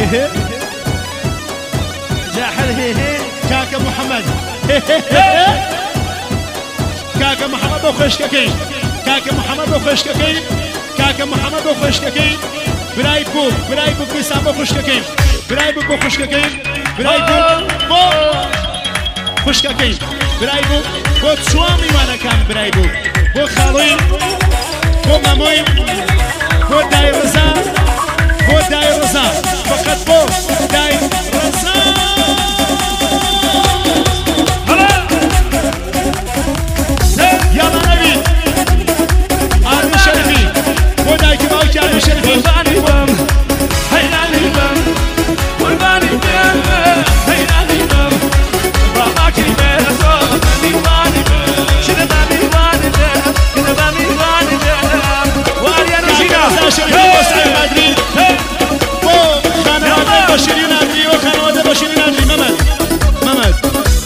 جاحل كاكا محمد كاكا محمد بو خشككين كاكا محمد بو خشككين كاكا محمد بو خشككين براي بوك بيسام بو خشككين براي بوك بو خشككين براي بو خشككين براي بوك بو تسوامي وانا كان براي بوك بو خالوي بو ماموي بو داي رزا بو داي رزا فقط بو داي رزا يلا نبي عربي شرفي بو داي كباوكي عربي شرفي قرباني بم حيراني بم قرباني بم حيراني بم باباكي بيرزو ديواني بم شنو ديواني بم كده ديواني بم وعلي انا جينا شرفي وسعي مدري بو خانواده بشيرين ادري وخانواده بشيرين ادري ممد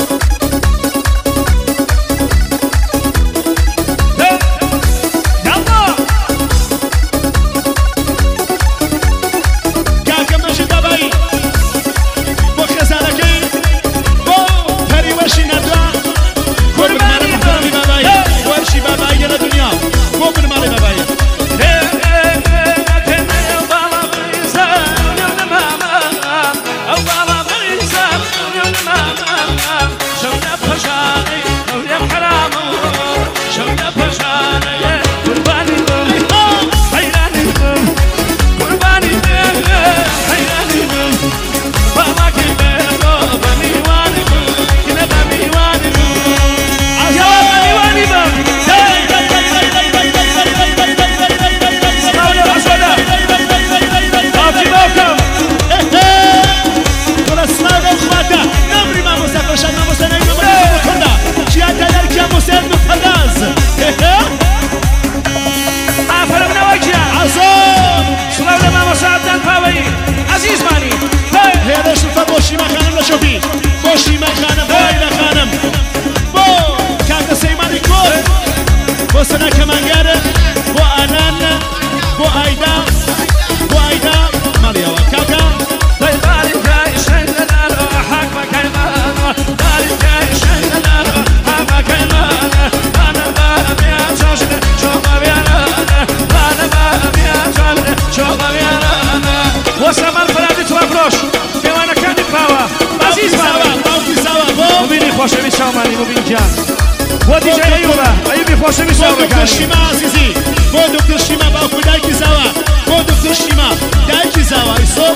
دكتور شيما عزيزي بو دكتور شيما باكو دايكي زاوا بو دكتور شيما دايكي زاوا يسو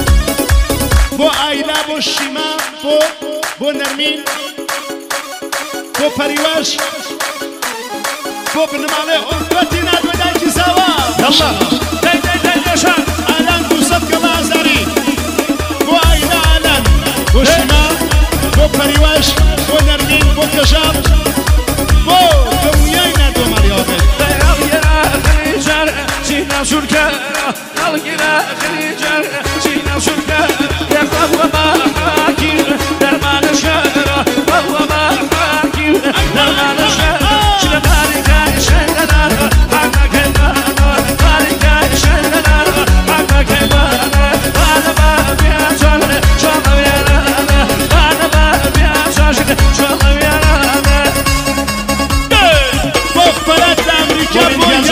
بو آيلا بو شيما بو نرمين بو پريواش بو بنمالي أمتي نادو دايكي زاوا يلا داي يشان آلان دوسط كبازاري بو آيلا آلان بو شيما بو پريواش بو نرمين بو كجاب بو دنياي نادو مريوبي جينا شركة نلقينا خريجة جينا شركة يا ما حاكم درمان الشهرة والله ما حاكم درمان الشهرة شنو بارك شنو حقك بارك شنو حقك أنا ما بيا جل شو يا أنا ما بيا جل شو يا أنا بوفرت أمريكا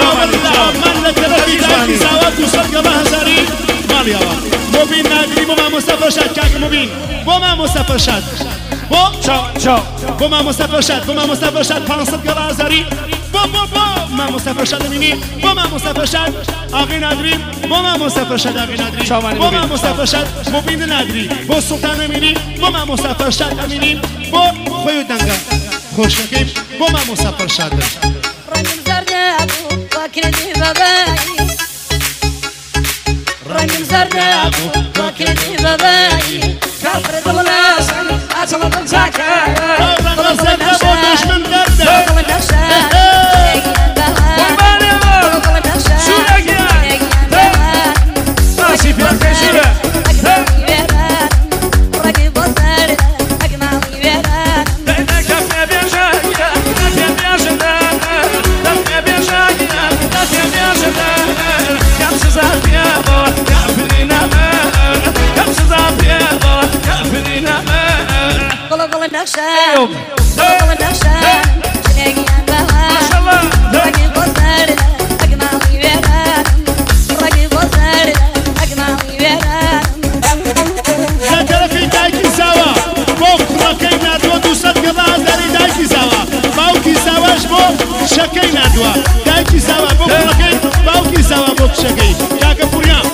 مبين نادري بو ما مصطفى شاد كاك مبين بو ما مصطفى شاد بو شو بو ما مصطفى شاد بو ما مصطفى شاد 500 غلازري بو ما مصطفى شاد مني بو ما مصطفى شاد اغي نادري بو ما مصطفى شاد اغي نادري بو ما مصطفى شاد مبين نادري بو سلطان مني بو ما مصطفى شاد مني بو خويو دنگا خوش كيف بو ما مصطفى شاد رنم زردابو وكردي باباي رنم زردابو وكردي باباي كفر دولناس أصلا تنساكا رنم زردابو مش من درده Come اليوم شەکەی نردووە دایکی زاوا بۆ کوڕەکەی باوکی زاوا بۆ کچەکەی کاکە پوریان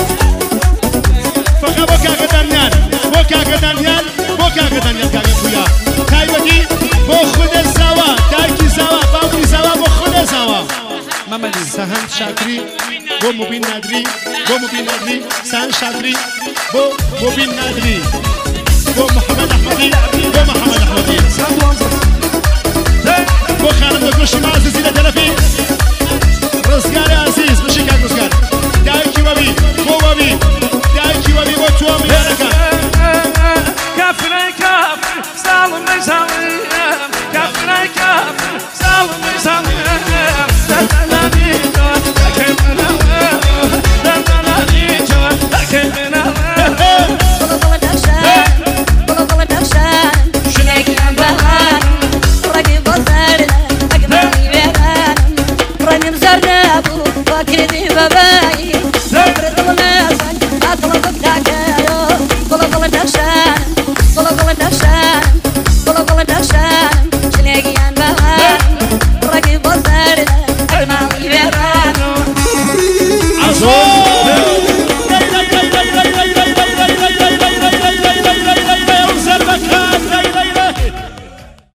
فەقە بۆ کاکە دانیان بۆ کاکە دانیان بۆ کاکە دانیان کاکە پوریا تایبەتی بۆ خودە زاوا دایکی زاوا باوکی زاوا بۆ خودە زاوا مەمەلی سەهەند شاکری بۆ مبین نادری بۆ مبین نادری سەهەند شاکری بۆ مبین نادری بۆ محەممەد ئەحمەدی بۆ محەممەد ئەحمەدی بۆ خانم دەکۆشی ماززی لە تەلەفی ڕزگاری عزیز بشی کاک ڕزگار دایکی وەبی بۆ وەبی دایکی وەبی بۆ تۆ میوانەکە کافرای کافر ساڵم نەیزانم کافرای کافر ساڵم نەیزانم دەردەنانی تۆ ئەکەی منەوە دەردەنانی تۆ ئەکەی منەوە Kedi